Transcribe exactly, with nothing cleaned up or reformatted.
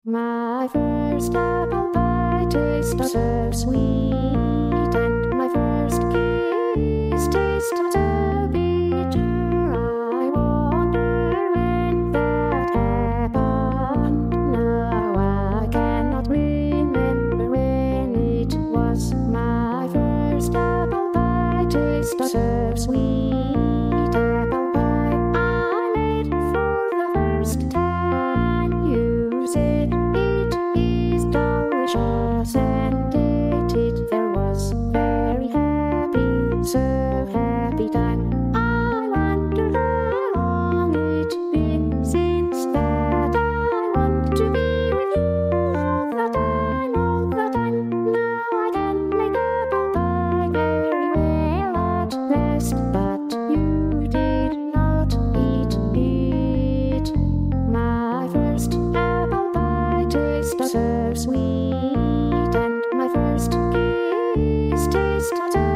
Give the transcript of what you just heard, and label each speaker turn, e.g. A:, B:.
A: My first apple pie tasted so sweet, and my first kiss tasted so bitter. I wonder when that happened. Now I cannot remember when it was. My first apple pie tasted so sweet, apple pie I made for the first time. You said it is delicious, and ate it. There was very happy, so happy time. I wonder how long it's been since that. I want to be with you all the time, all the time. Now I can make apple pie very well at last, but you did not eat it. My first apple pie tasted so sweet, and my first kiss tasted so